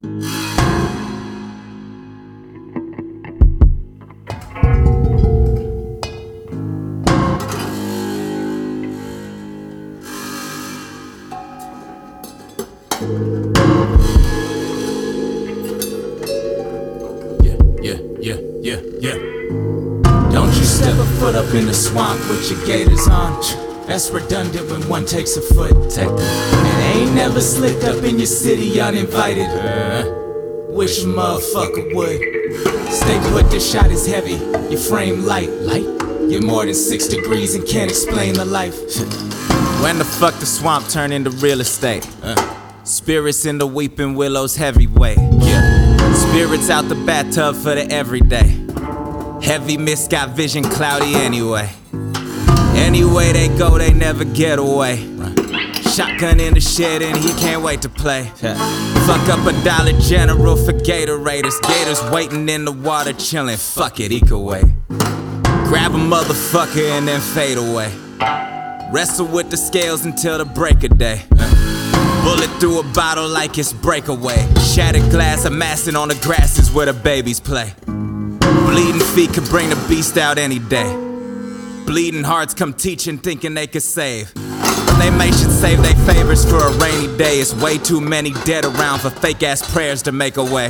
Yeah. Don't you step a foot up in the swamp with your gaiters on. That's redundant when one takes a foot. Take that. And ain't never slipped up in your city uninvited. Wish a motherfucker would. Stay put, this shot is heavy. Your frame light. You're more than 6 degrees and can't explain the life. When the fuck the swamp turn into real estate? Spirits in the weeping willows heavyweight. Spirits out the bathtub for the everyday. Heavy mist got vision cloudy anyway. Anyway they go, they never get away. Shotgun in the shed and he can't wait to play. Fuck up a Dollar General for Gatorators. Gators waiting in the water chilling. Fuck it, he could wait. Grab a motherfucker and then fade away. Wrestle with the scales until the break of day. Bullet through a bottle like it's breakaway. Shattered glass amassing on the grasses where the babies play. Bleeding feet could bring the beast out any day. Bleeding hearts come teaching thinking they could save. But they may should save their favors for a rainy day. It's way too many dead around for fake ass prayers to make a way.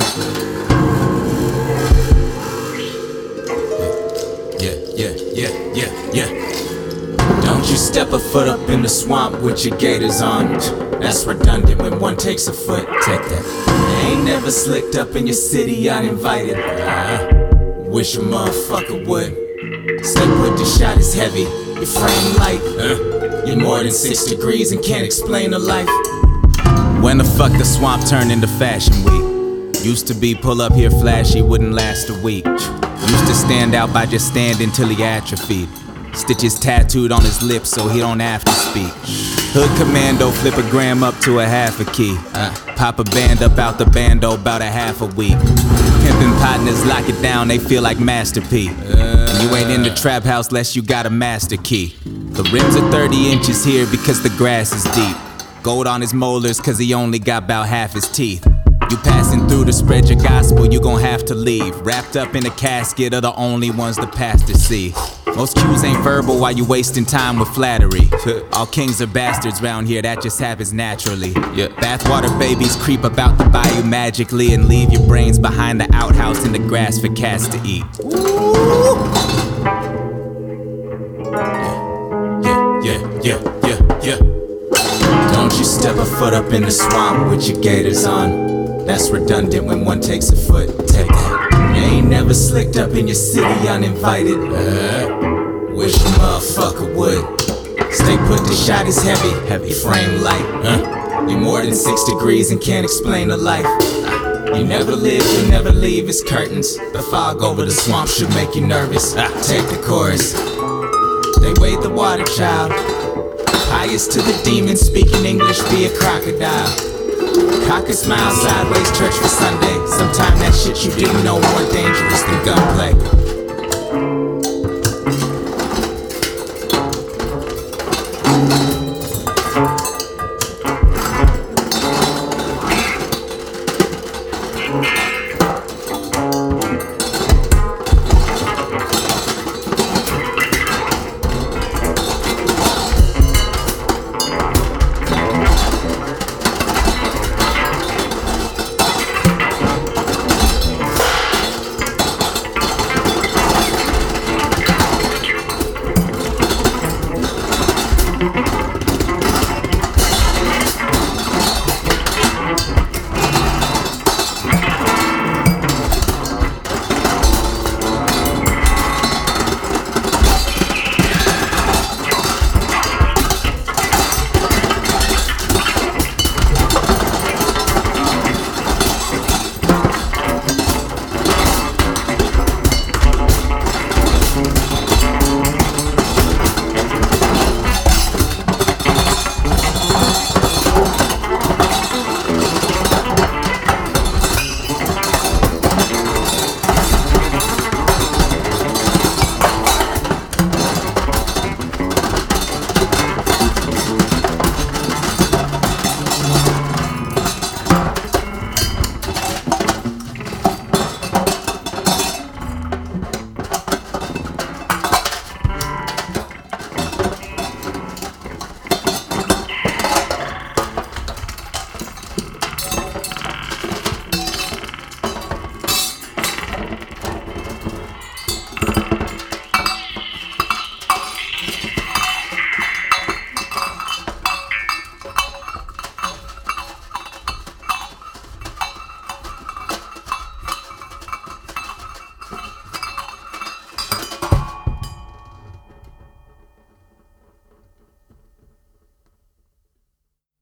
Yeah. Don't you step a foot up in the swamp with your gaiters on. That's redundant when one takes a foot. Take that. Ain't never slicked up in your city uninvited. Wish a motherfucker would. Stay put, this shot is heavy. Your frame light. You're more than 6 degrees and can't explain the life. When the fuck the swamp turned into fashion week? Used to be pull up here flashy, wouldn't last a week. Used to stand out by just standing till he atrophied. Stitches tattooed on his lips so he don't have to speak. Hood commando, flip a gram up to a half a key. Pop a band up out the bando about a half a week. Pimpin' partners lock it down, they feel like Master P. And you ain't in the trap house less you got a master key. The rims are 30 inches here because the grass is deep. Gold on his molars cause he only got about half his teeth. You passing through to spread your gospel, you gon' have to leave. Wrapped up in a casket are the only ones the pastor see. Most cues ain't verbal while you wasting time with flattery. All kings are bastards round here, that just happens naturally. Bathwater babies creep about the bayou magically and leave your brains behind the outhouse in the grass for cats to eat. Yeah. Don't you step a foot up in the swamp with your gaiters on. That's redundant when one takes a foot. Take that. You ain't never slicked up in your city uninvited. Wish a motherfucker would. Stay put, the shot is heavy. Your frame light. You're more than 6 degrees and can't explain the life. You never live, you never leave, it's curtains. The fog over the swamp should make you nervous. Take the chorus. They wade the water, child. Pious to the demons, speaking English, be a crocodile. Cock a smile sideways, church for Sunday. Sometime that shit you didn't know more dangerous than gunplay.